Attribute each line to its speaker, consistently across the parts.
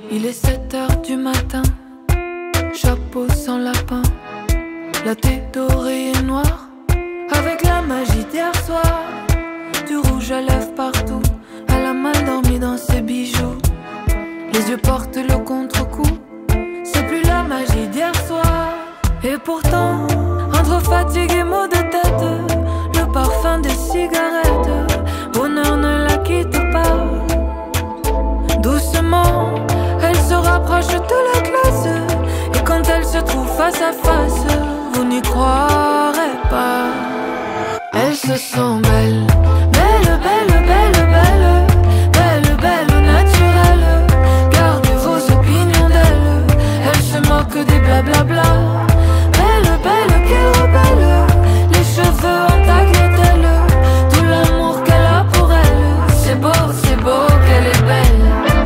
Speaker 1: Il est 7h du matin, chapeau sans lapin, la tête dorée et noire, avec la magie d'hier soir. Du rouge à lèvres partout, elle a mal dormi dans ses bijoux. Les yeux portent le contre-coup, c'est plus la magie d'hier soir. Et pourtant, entre fatigue et maux de tête, le parfum des cigarettes, bonheur ne la quitte pas. Doucement, elle se rapproche de la classe, et quand elle se trouve face à face, vous n'y croirez pas. Elle se sent belle, belle, belle, belle, belle, belle, belle, naturelle. Gardez vos opinions d'elle, elle se moque des blablabla. Belle, belle, quelle rebelle, les cheveux en tagliatelle, tout l'amour qu'elle a pour elle. C'est beau qu'elle est belle.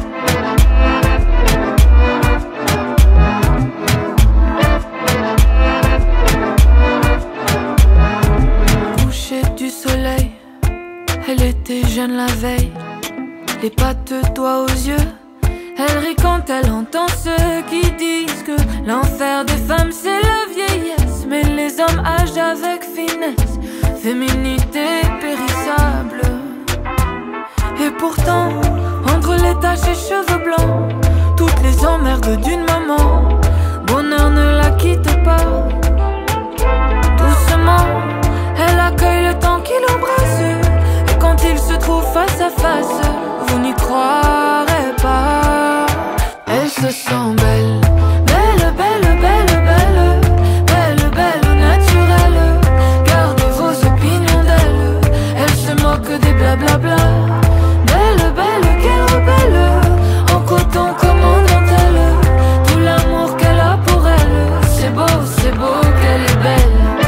Speaker 1: Elle était jeune la veille, les pattes, doigts aux yeux. Elle rit quand elle entend ceux qui disent que l'enfer des femmes c'est la vieillesse. Mais les hommes agent avec finesse, féminité périssable. Et pourtant, entre les taches et cheveux blancs, toutes les emmerdes d'une maman, bonheur ne la quitte pas. Doucement, elle accueille le temps qui l'embrasse. Quand ils se trouvent face à face, vous n'y croirez pas. Elle se sent belle, belle, belle, belle, belle, belle, belle, naturelle. Gardez vos opinions d'elle, elle se moque des blablabla. Belle, belle, quelle rebelle, en coton comme en dentelle, tout l'amour qu'elle a pour elle. C'est beau qu'elle est belle.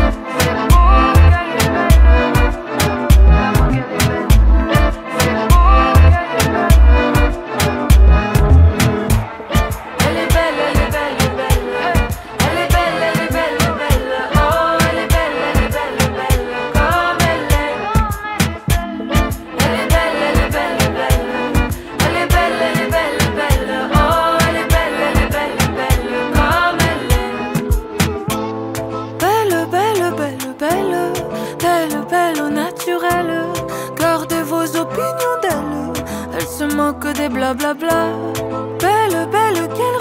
Speaker 1: Gardez vos opinions d'elle, elle se moque des blablabla. Belle, belle, quelle